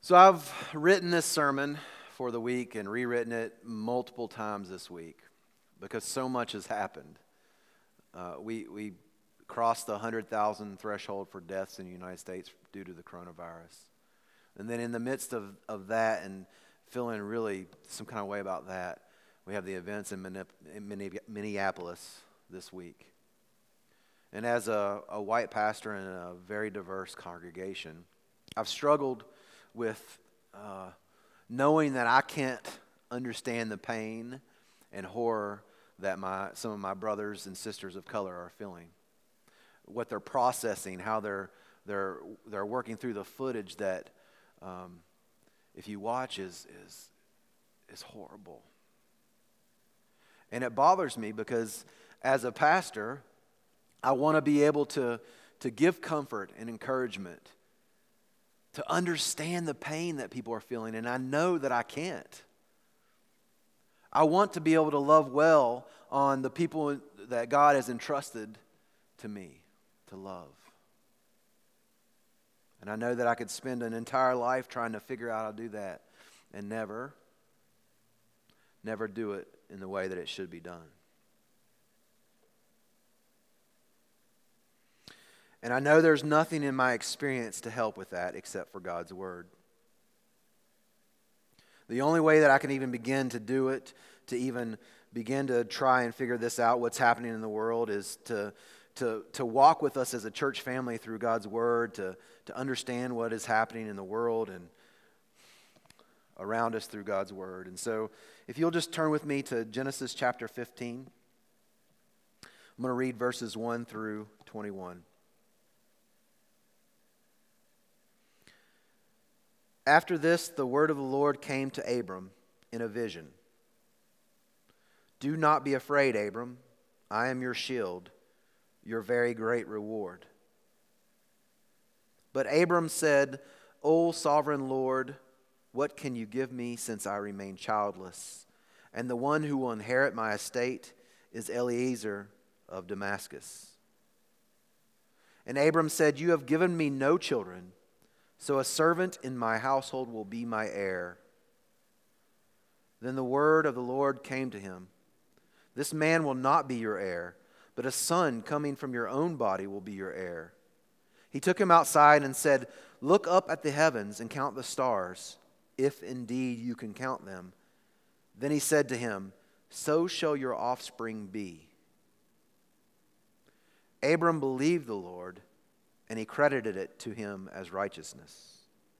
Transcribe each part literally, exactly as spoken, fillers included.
So I've written this sermon for the week and rewritten it multiple times this week because so much has happened. Uh, we we crossed the one hundred thousand threshold for deaths in the United States due to the coronavirus. And then in the midst of, of that and feeling really some kind of way about that, we have the events in, Minne- in Minne- Minneapolis this week. And as a, a white pastor in a very diverse congregation, I've struggled with uh, knowing that I can't understand the pain and horror that my some of my brothers and sisters of color are feeling, what they're processing, how they're they're they're working through the footage that, um, if you watch, is is is horrible. And it bothers me because as a pastor, I want to be able to to give comfort and encouragement, to understand the pain that people are feeling, and I know that I can't. I want to be able to love well on the people that God has entrusted to me to love. And I know that I could spend an entire life trying to figure out how to do that and never, never do it in the way that it should be done. And I know there's nothing in my experience to help with that except for God's Word. The only way that I can even begin to do it, to even begin to try and figure this out, what's happening in the world, is to to to walk with us as a church family through God's Word, to, to understand what is happening in the world and around us through God's Word. And so if you'll just turn with me to Genesis chapter fifteen, I'm going to read verses one through twenty-one. After this, the word of the Lord came to Abram in a vision. Do not be afraid, Abram. I am your shield, your very great reward. But Abram said, O sovereign Lord, what can you give me since I remain childless? And the one who will inherit my estate is Eliezer of Damascus. And Abram said, You have given me no children, so a servant in my household will be my heir. Then the word of the Lord came to him. This man will not be your heir, but a son coming from your own body will be your heir. He took him outside and said, Look up at the heavens and count the stars, if indeed you can count them. Then he said to him, So shall your offspring be. Abram believed the Lord, and he credited it to him as righteousness.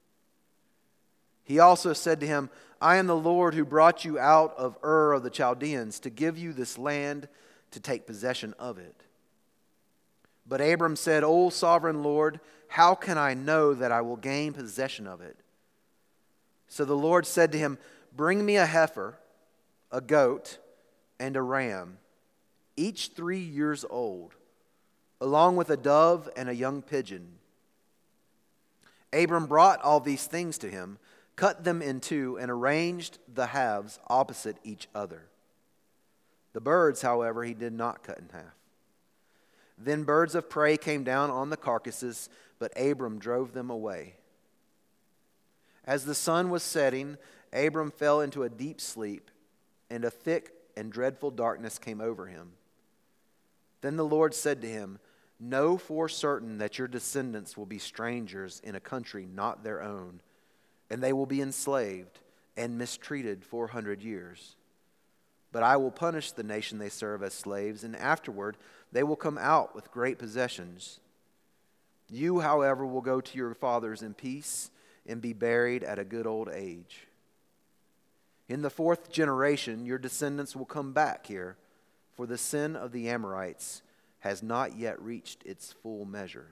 He also said to him, I am the Lord who brought you out of Ur of the Chaldeans to give you this land to take possession of it. But Abram said, O sovereign Lord, how can I know that I will gain possession of it? So the Lord said to him, Bring me a heifer, a goat, and a ram, each three years old, along with a dove and a young pigeon. Abram brought all these things to him, cut them in two, and arranged the halves opposite each other. The birds, however, he did not cut in half. Then birds of prey came down on the carcasses, but Abram drove them away. As the sun was setting, Abram fell into a deep sleep, and a thick and dreadful darkness came over him. Then the Lord said to him, Know for certain that your descendants will be strangers in a country not their own, and they will be enslaved and mistreated four hundred years. But I will punish the nation they serve as slaves, and afterward they will come out with great possessions. You, however, will go to your fathers in peace and be buried at a good old age. In the fourth generation your descendants will come back here, for the sin of the Amorites has not yet reached its full measure.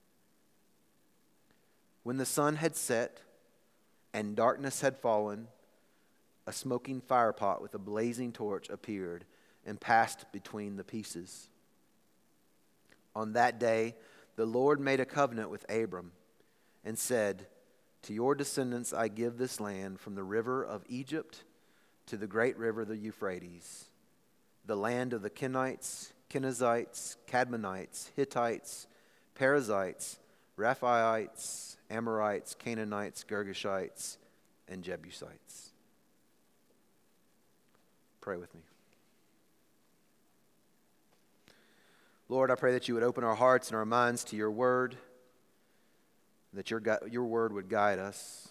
When the sun had set and darkness had fallen, a smoking firepot with a blazing torch appeared and passed between the pieces. On that day, the Lord made a covenant with Abram and said, To your descendants I give this land from the river of Egypt to the great river, the Euphrates, the land of the Kenites, Kenizzites, Cadmonites, Hittites, Perizzites, Rephaites, Amorites, Canaanites, Girgashites, and Jebusites. Pray with me. Lord, I pray that you would open our hearts and our minds to your word, that your, your word would guide us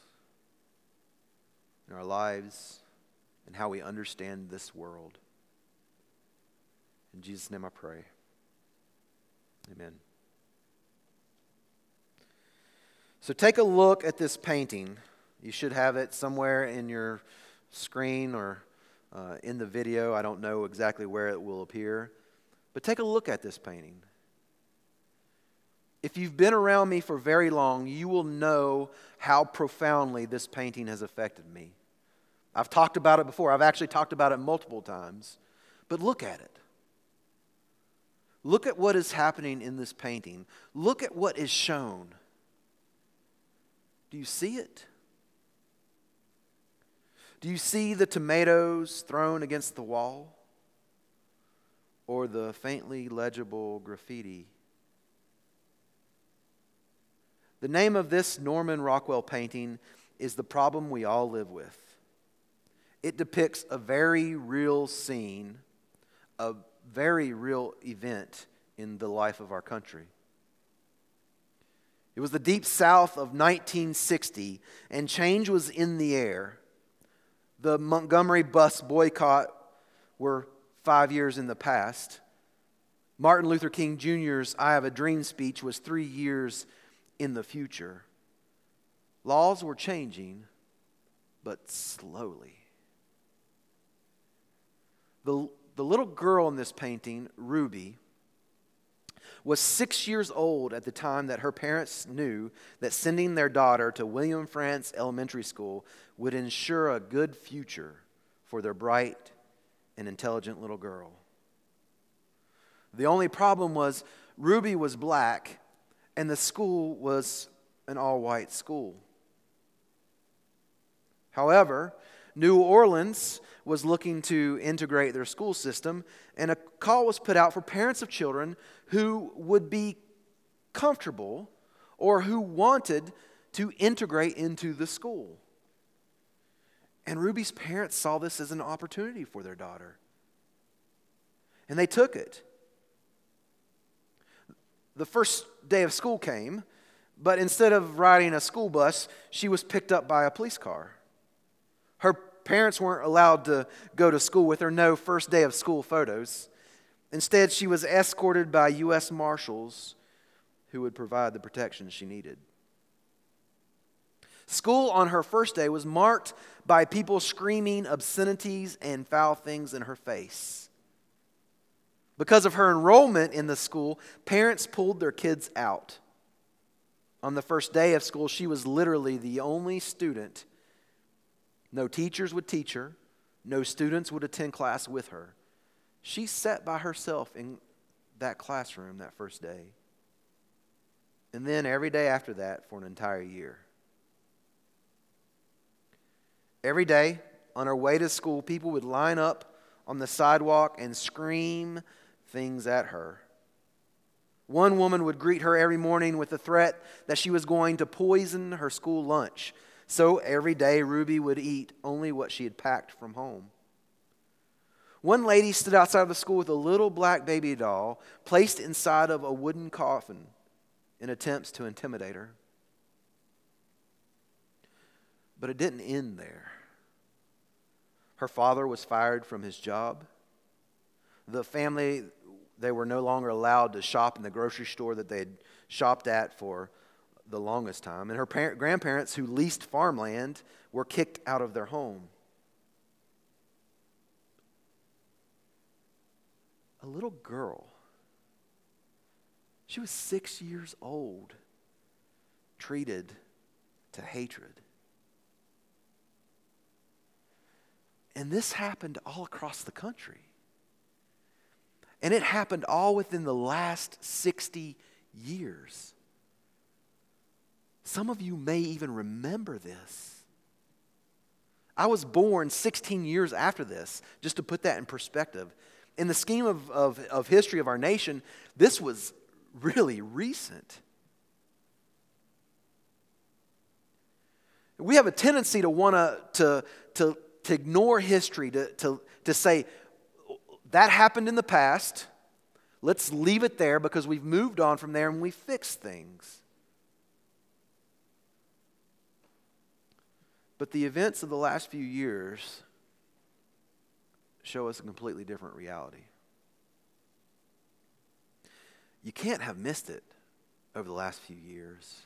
in our lives and how we understand this world. In Jesus' name I pray. Amen. So take a look at this painting. You should have it somewhere in your screen or uh, in the video. I don't know exactly where it will appear. But take a look at this painting. If you've been around me for very long, you will know how profoundly this painting has affected me. I've talked about it before. I've actually talked about it multiple times. But look at it. Look at what is happening in this painting. Look at what is shown. Do you see it? Do you see the tomatoes thrown against the wall? Or the faintly legible graffiti? The name of this Norman Rockwell painting is The Problem We All Live With. It depicts a very real scene, a very real event in the life of our country. It was the Deep South of nineteen sixty, and change was in the air. The Montgomery bus boycott were five years in the past. Martin Luther King Junior's I Have a Dream speech was three years in the future. Laws were changing, but slowly. The, the little girl in this painting, Ruby, was six years old at the time that her parents knew that sending their daughter to William Frantz Elementary School would ensure a good future for their bright and intelligent little girl. The only problem was Ruby was black and the school was an all-white school. However, New Orleans was looking to integrate their school system, and a call was put out for parents of children who would be comfortable or who wanted to integrate into the school. And Ruby's parents saw this as an opportunity for their daughter. And they took it. The first day of school came, but instead of riding a school bus, she was picked up by a police car. Her parents weren't allowed to go to school with her, no first day of school photos. Instead, she was escorted by U S Marshals who would provide the protection she needed. School on her first day was marked by people screaming obscenities and foul things in her face. Because of her enrollment in the school, parents pulled their kids out. On the first day of school, she was literally the only student. No teachers would teach her. No students would attend class with her. She sat by herself in that classroom that first day. And then every day after that for an entire year. Every day on her way to school, people would line up on the sidewalk and scream things at her. One woman would greet her every morning with the threat that she was going to poison her school lunch. So every day Ruby would eat only what she had packed from home. One lady stood outside of the school with a little black baby doll placed inside of a wooden coffin in attempts to intimidate her. But it didn't end there. Her father was fired from his job. The family, they were no longer allowed to shop in the grocery store that they had shopped at for the longest time. And her parent, grandparents, who leased farmland, were kicked out of their home. A little girl, she was six years old, treated to hatred. And this happened all across the country. And it happened all within the last sixty years. Some of you may even remember this. I was born sixteen years after this, just to put that in perspective. In the scheme of, of, of history of our nation, this was really recent. We have a tendency to want to, to, to ignore history, to, to, to say, that happened in the past. Let's leave it there because we've moved on from there and we fixed things. But the events of the last few years show us a completely different reality. You can't have missed it over the last few years.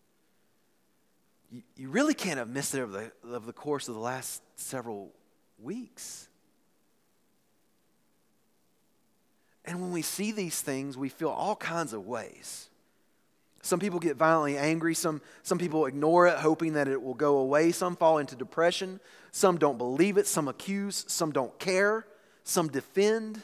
You, you really can't have missed it over the, over the course of the last several weeks. And when we see these things, we feel all kinds of ways. Some people get violently angry. Some, some people ignore it, hoping that it will go away. Some fall into depression. Some don't believe it. Some accuse. Some don't care. Some defend.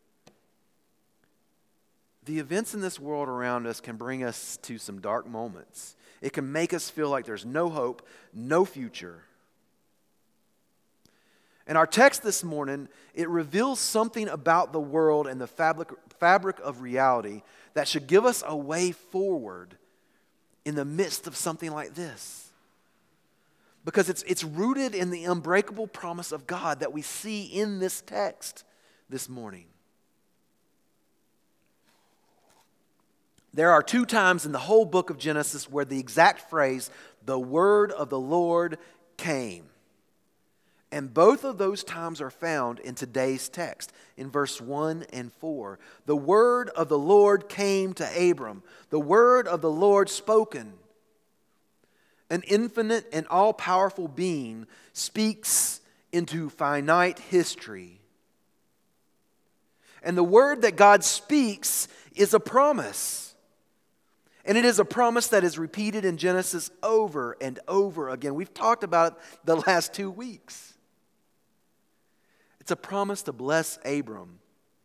The events in this world around us can bring us to some dark moments. It can make us feel like there's no hope, no future. And our text this morning, it reveals something about the world and the fabric, fabric of reality that should give us a way forward in the midst of something like this. Because it's, it's rooted in the unbreakable promise of God that we see in this text this morning. There are two times in the whole book of Genesis where the exact phrase, the word of the Lord came. And both of those times are found in today's text, in verse one and four. The word of the Lord came to Abram. The word of the Lord spoken. An infinite and all-powerful being speaks into finite history. And the word that God speaks is a promise. And it is a promise that is repeated in Genesis over and over again. We've talked about it the last two weeks. It's a promise to bless Abram.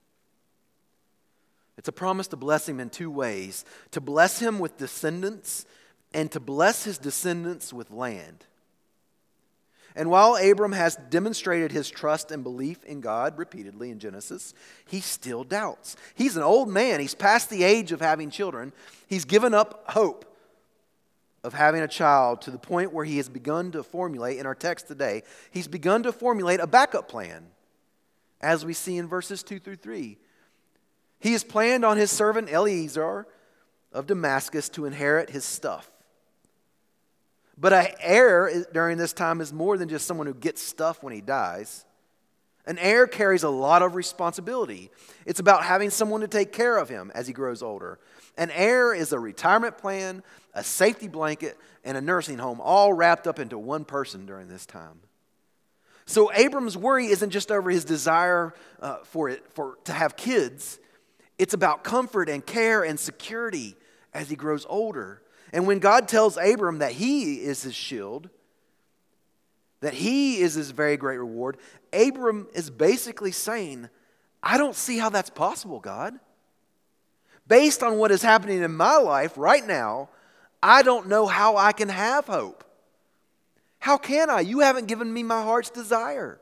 It's a promise to bless him in two ways. To bless him with descendants and to bless his descendants with land. And while Abram has demonstrated his trust and belief in God repeatedly in Genesis, he still doubts. He's an old man. He's past the age of having children. He's given up hope of having a child to the point where he has begun to formulate, in our text today, he's begun to formulate a backup plan, as we see in verses two through three. He has planned on his servant Eliezer of Damascus to inherit his stuff. But an heir during this time is more than just someone who gets stuff when he dies. An heir carries a lot of responsibility. It's about having someone to take care of him as he grows older. An heir is a retirement plan, a safety blanket, and a nursing home, all wrapped up into one person during this time. So Abram's worry isn't just over his desire uh, for it for to have kids. It's about comfort and care and security as he grows older. And when God tells Abram that he is his shield, that he is his very great reward, Abram is basically saying, I don't see how that's possible, God. Based on what is happening in my life right now, I don't know how I can have hope. How can I? You haven't given me my heart's desire.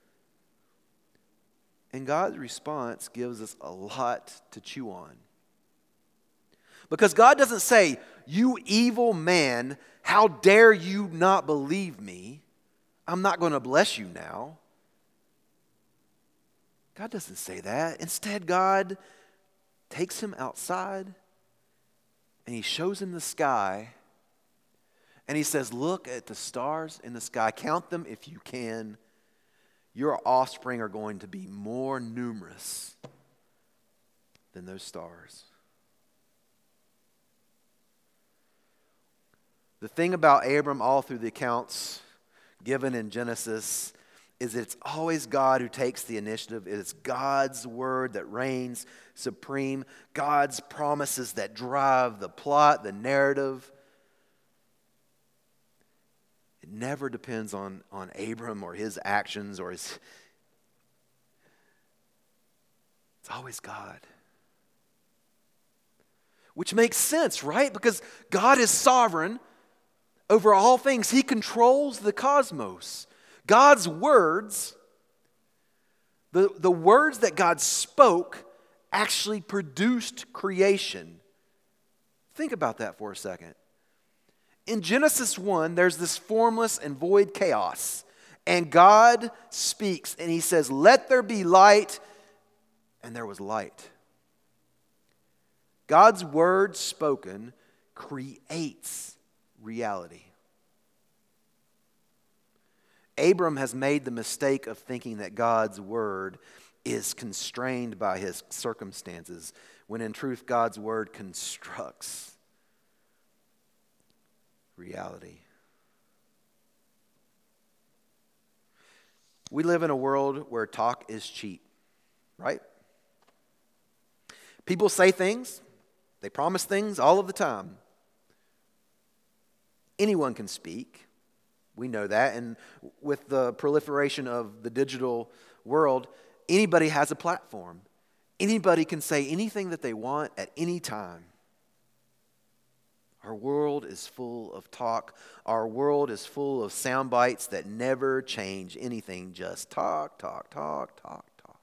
And God's response gives us a lot to chew on. Because God doesn't say, you evil man, how dare you not believe me? I'm not going to bless you now. God doesn't say that. Instead, God takes him outside and he shows him the sky. And he says, look at the stars in the sky. Count them if you can. Your offspring are going to be more numerous than those stars. The thing about Abram all through the accounts given in Genesis is it's always God who takes the initiative. It's God's word that reigns supreme. God's promises that drive the plot, the narrative. It never depends on, on Abram or his actions or his... It's always God. Which makes sense, right? Because God is sovereign over all things. He controls the cosmos. God's words, the, the words that God spoke, actually produced creation. Think about that for a second. In Genesis one, there's this formless and void chaos. And God speaks and he says, "Let there be light," and there was light. God's word spoken creates reality. Abram has made the mistake of thinking that God's word is constrained by his circumstances, when in truth God's word constructs reality. We live in a world where talk is cheap, right? People say things, they promise things all of the time. Anyone can speak. We know that. And with the proliferation of the digital world, anybody has a platform. Anybody can say anything that they want at any time. Our world is full of talk. Our world is full of sound bites that never change anything. Just talk, talk, talk, talk, talk.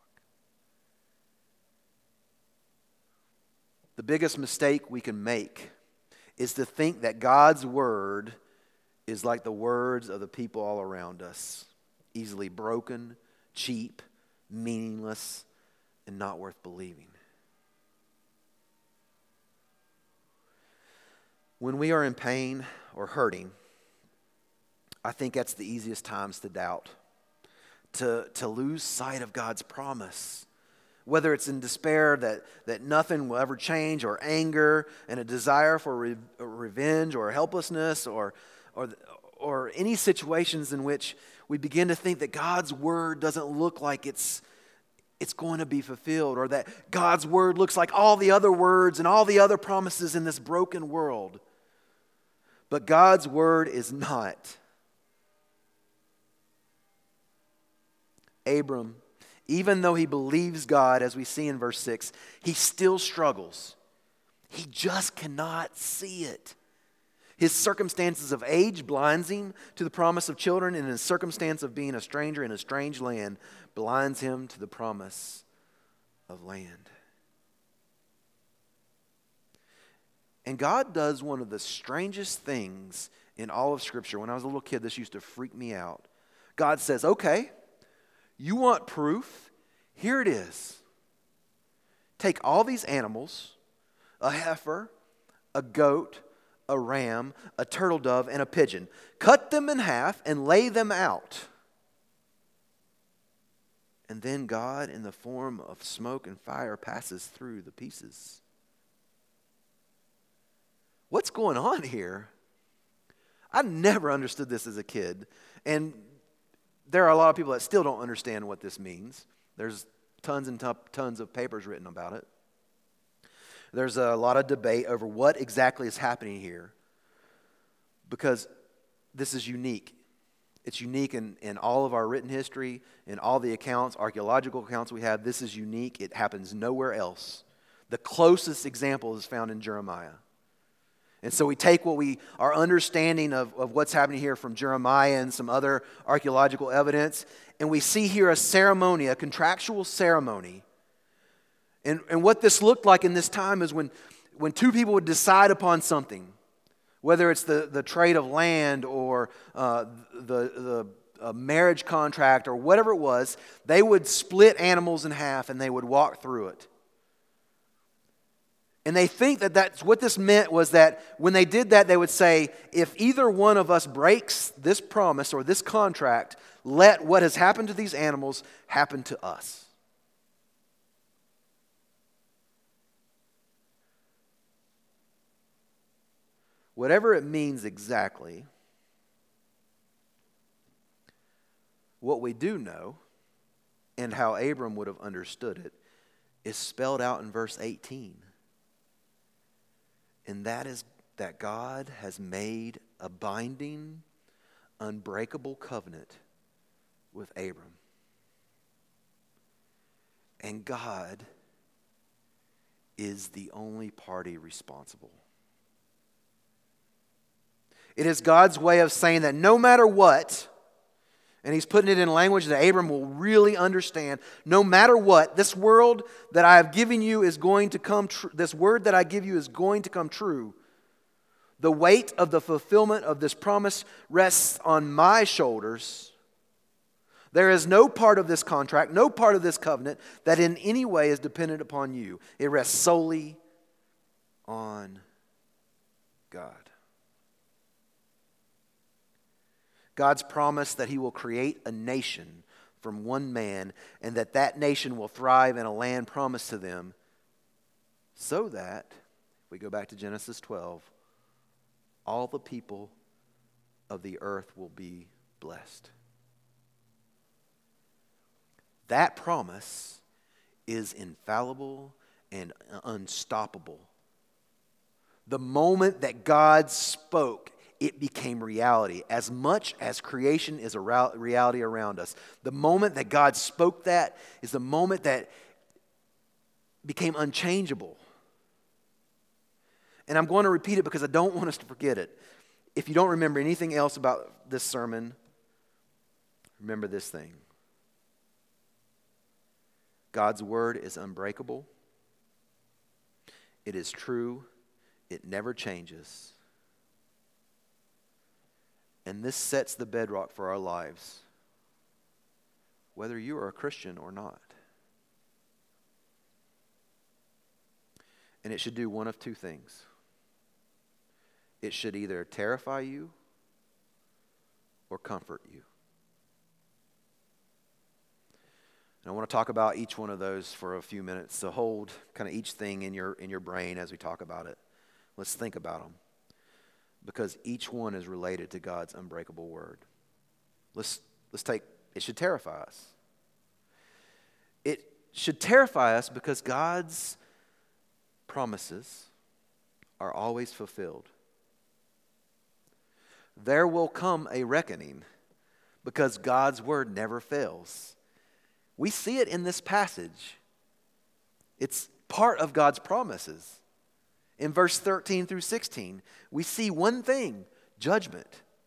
The biggest mistake we can make is to think that God's word is like the words of the people all around us. Easily broken, cheap, meaningless, and not worth believing. When we are in pain or hurting, I think that's the easiest times to doubt, to, to lose sight of God's promise. Whether it's in despair that, that nothing will ever change, or anger and a desire for re, revenge or helplessness, or, or, or any situations in which we begin to think that God's word doesn't look like it's it's going to be fulfilled, or that God's word looks like all the other words and all the other promises in this broken world. But God's word is not. Abram, even though he believes God, as we see in verse six, he still struggles. He just cannot see it. His circumstances of age blinds him to the promise of children, and his circumstance of being a stranger in a strange land blinds him to the promise of land. And God does one of the strangest things in all of Scripture. When I was a little kid, this used to freak me out. God says, "Okay, you want proof? Here it is. Take all these animals, a heifer, a goat, a ram, a turtle dove, and a pigeon. Cut them in half and lay them out." And then God, in the form of smoke and fire, passes through the pieces. What's going on here? I never understood this as a kid. And there are a lot of people that still don't understand what this means. There's tons and tons of papers written about it. There's a lot of debate over what exactly is happening here, because this is unique. It's unique in, in all of our written history, in all the accounts, archaeological accounts we have. This is unique. It happens nowhere else. The closest example is found in Jeremiah. And so we take what we, our understanding of, of what's happening here from Jeremiah and some other archaeological evidence, and we see here a ceremony, a contractual ceremony. And, and what this looked like in this time is when, when two people would decide upon something, whether it's the, the trade of land or uh, the, the uh, marriage contract or whatever it was, they would split animals in half and they would walk through it. And they think that that's what this meant, was that when they did that, they would say, if either one of us breaks this promise or this contract, let what has happened to these animals happen to us. Whatever it means exactly, what we do know, and how Abram would have understood it, is spelled out in verse eighteen. And that is that God has made a binding, unbreakable covenant with Abram. And God is the only party responsible. It is God's way of saying that no matter what, and he's putting it in language that Abram will really understand, no matter what, this world that I have given you is going to come true. This word that I give you is going to come true. The weight of the fulfillment of this promise rests on my shoulders. There is no part of this contract, no part of this covenant that in any way is dependent upon you. It rests solely on God. God's promise that he will create a nation from one man and that that nation will thrive in a land promised to them so that, if we go back to Genesis twelve, all the people of the earth will be blessed. That promise is infallible and unstoppable. The moment that God spoke, it became reality. As much as creation is a reality around us, the moment that God spoke that is the moment that became unchangeable. And I'm going to repeat it because I don't want us to forget it. If you don't remember anything else about this sermon, remember this thing. God's word is unbreakable. It is true. It never changes. And this sets the bedrock for our lives, whether you are a Christian or not. And it should do one of two things. It should either terrify you or comfort you. And I want to talk about each one of those for a few minutes. So hold kind of each thing in your in your brain as we talk about it. Let's think about them. Because each one is related to God's unbreakable word. Let's let's take, it should terrify us. It should terrify us because God's promises are always fulfilled. There will come a reckoning because God's word never fails. We see it in this passage. It's part of God's promises. In verse thirteen through sixteen, we see one thing, judgment.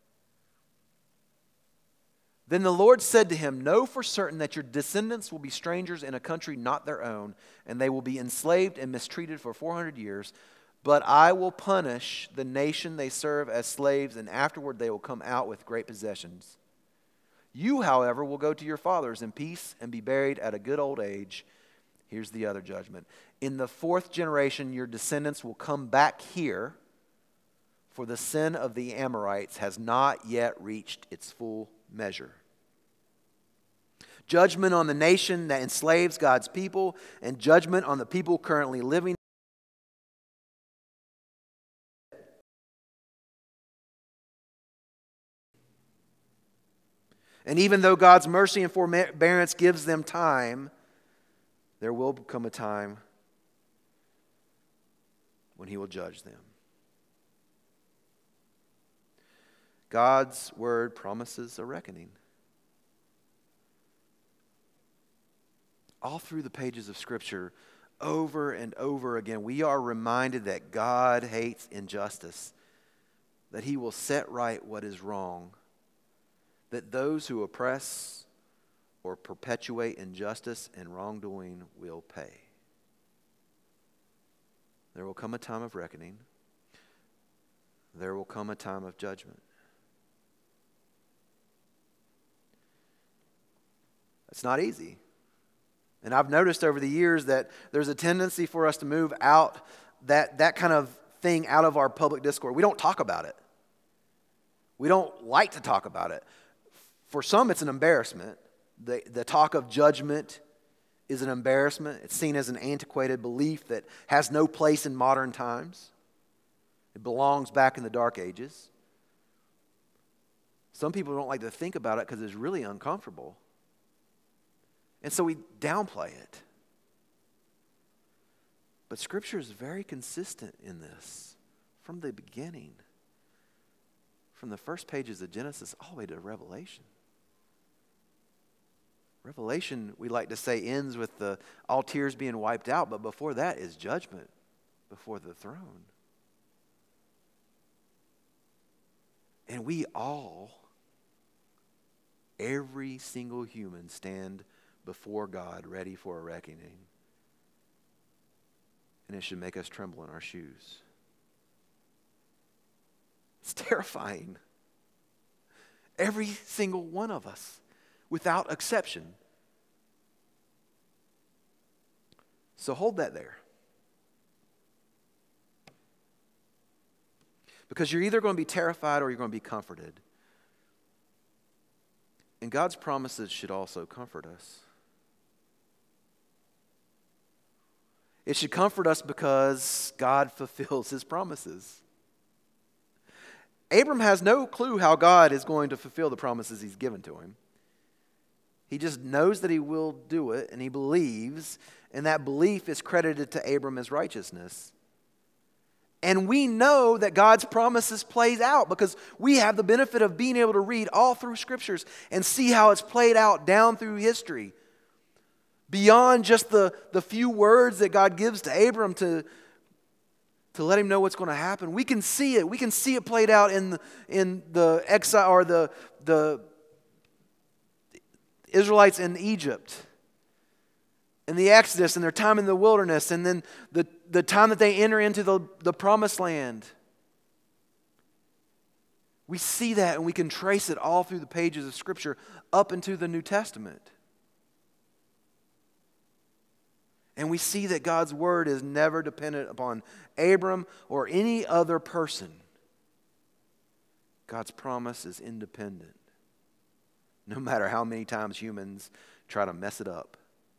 Then the Lord said to him, "Know for certain that your descendants will be strangers in a country not their own, and they will be enslaved and mistreated for four hundred years. But I will punish the nation they serve as slaves, and afterward they will come out with great possessions. You, however, will go to your fathers in peace and be buried at a good old age." Here's the other judgment. "In the fourth generation, your descendants will come back here, for the sin of the Amorites has not yet reached its full measure." Judgment on the nation that enslaves God's people, and judgment on the people currently living. And even though God's mercy and forbearance gives them time, there will come a time when he will judge them. God's word promises a reckoning. All through the pages of Scripture, over and over again, we are reminded that God hates injustice, that he will set right what is wrong, that those who oppress or perpetuate injustice and wrongdoing will pay. There will come a time of reckoning. There will come a time of judgment. It's not easy. And I've noticed over the years that there's a tendency for us to move out that, that kind of thing out of our public discourse. We don't talk about it. We don't like to talk about it. For some, it's an embarrassment. The, the talk of judgment is an embarrassment. It's seen as an antiquated belief that has no place in modern times. It belongs back in the dark ages. Some people don't like to think about it because it's really uncomfortable. And so we downplay it. But Scripture is very consistent in this from the beginning. From the first pages of Genesis all the way to Revelation. Revelation, we like to say, ends with the all tears being wiped out, but before that is judgment before the throne. And we all, every single human, stand before God ready for a reckoning. And it should make us tremble in our shoes. It's terrifying. Every single one of us, without exception. So hold that there. Because you're either going to be terrified or you're going to be comforted. And God's promises should also comfort us. It should comfort us because God fulfills His promises. Abram has no clue how God is going to fulfill the promises He's given to him. He just knows that He will do it, and he believes, and that belief is credited to Abram as righteousness. And we know that God's promises plays out because we have the benefit of being able to read all through Scriptures and see how it's played out down through history. Beyond just the, the few words that God gives to Abram to, to let him know what's going to happen. We can see it. We can see it played out in the, in the exile or the, the Israelites in Egypt. In the Exodus and their time in the wilderness, and then the, the time that they enter into the, the promised land. We see that and we can trace it all through the pages of Scripture up into the New Testament. And we see that God's word is never dependent upon Abram or any other person. God's promise is independent, no matter how many times humans try to mess it up.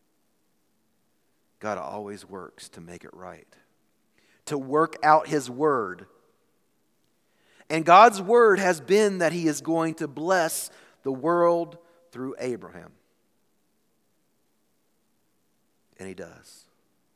God always works to make it right, to work out His word. And God's word has been that He is going to bless the world through Abraham. And He does.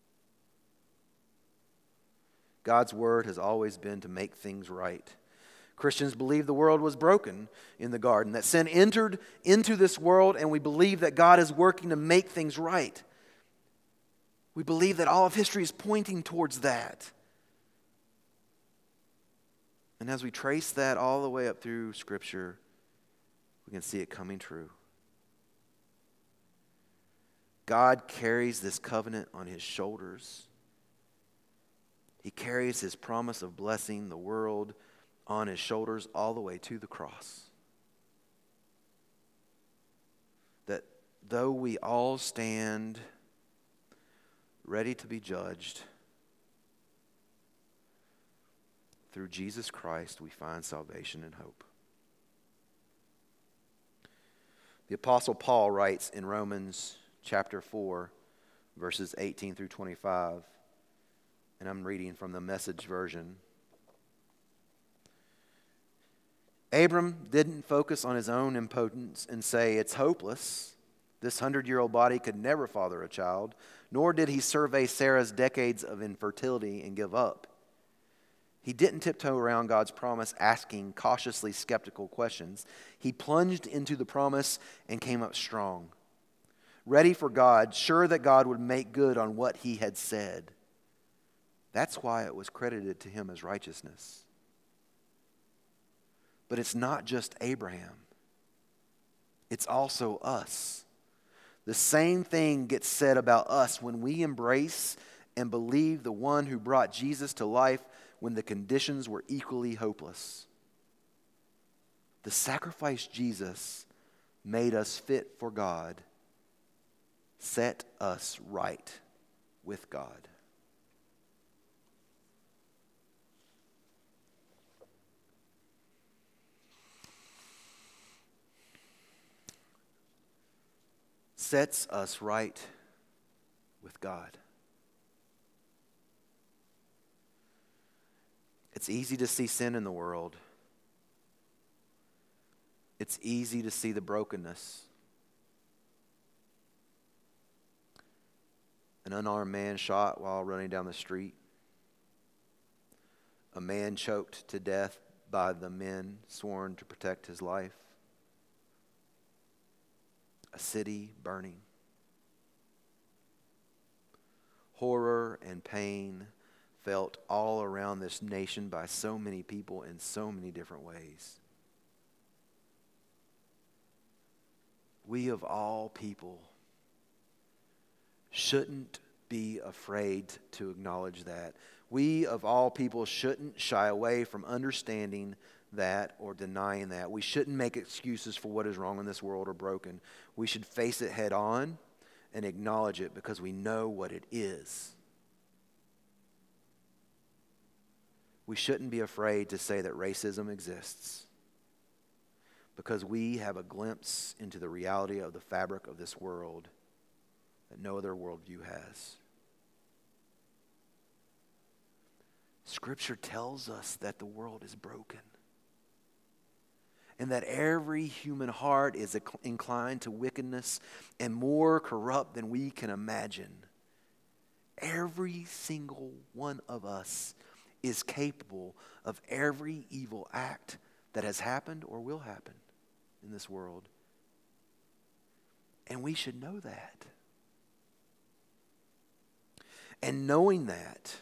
God's word has always been to make things right. Christians believe the world was broken in the garden, that sin entered into this world, and we believe that God is working to make things right. We believe that all of history is pointing towards that. And as we trace that all the way up through Scripture, we can see it coming true. God carries this covenant on His shoulders. He carries His promise of blessing the world on His shoulders all the way to the cross. That though we all stand ready to be judged, through Jesus Christ we find salvation and hope. The Apostle Paul writes in Romans chapter four, verses eighteen through twenty-five, and I'm reading from the Message version. Abram didn't focus on his own impotence and say, "It's hopeless. This hundred-year-old body could never father a child." Nor did he survey Sarah's decades of infertility and give up. He didn't tiptoe around God's promise, asking cautiously skeptical questions. He plunged into the promise and came up strong, ready for God, sure that God would make good on what He had said. That's why it was credited to him as righteousness. But it's not just Abraham. It's also us. The same thing gets said about us when we embrace and believe the one who brought Jesus to life when the conditions were equally hopeless. The sacrifice Jesus made us fit for God, set us right with God. Sets us right with God. It's easy to see sin in the world. It's easy to see the brokenness. An unarmed man shot while running down the street. A man choked to death by the men sworn to protect his life. A city burning. Horror and pain felt all around this nation by so many people in so many different ways. We of all people shouldn't be afraid to acknowledge that. We of all people shouldn't shy away from understanding that or denying that. We shouldn't make excuses for what is wrong in this world or broken. We should face it head on and acknowledge it because we know what it is. We shouldn't be afraid to say that racism exists because we have a glimpse into the reality of the fabric of this world that no other worldview has. Scripture tells us that the world is broken and that every human heart is inclined to wickedness and more corrupt than we can imagine. Every single one of us is capable of every evil act that has happened or will happen in this world. And we should know that. And knowing that,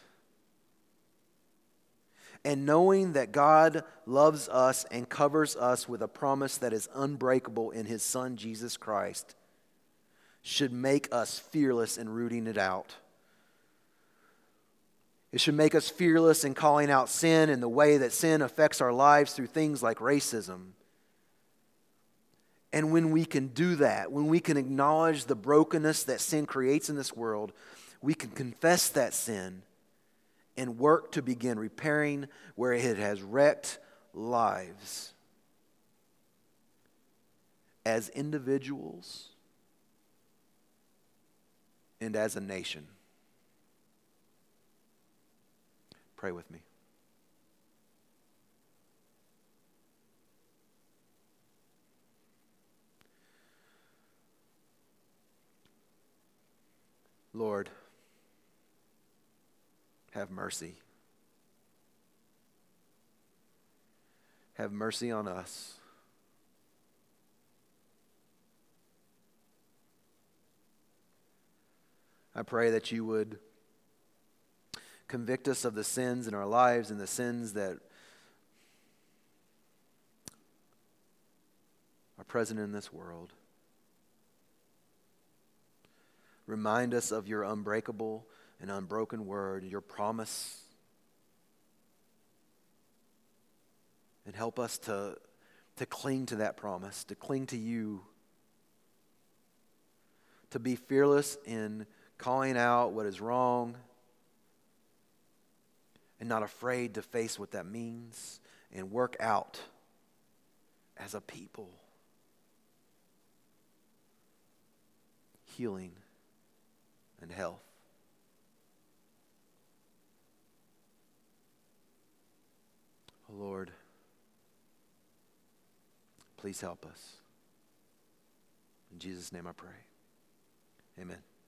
and knowing that God loves us and covers us with a promise that is unbreakable in His Son, Jesus Christ, should make us fearless in rooting it out. It should make us fearless in calling out sin and the way that sin affects our lives through things like racism. And when we can do that, when we can acknowledge the brokenness that sin creates in this world, we can confess that sin and work to begin repairing where it has wrecked lives. As individuals and as a nation. Pray with me. Lord, have mercy. Have mercy on us. I pray that you would convict us of the sins in our lives and the sins that are present in this world. Remind us of your unbreakable and unbroken word, your promise. And help us to, to cling to that promise, to cling to you, to be fearless in calling out what is wrong and not afraid to face what that means and work out as a people healing and health. Oh Lord, please help us. In Jesus' name I pray. Amen.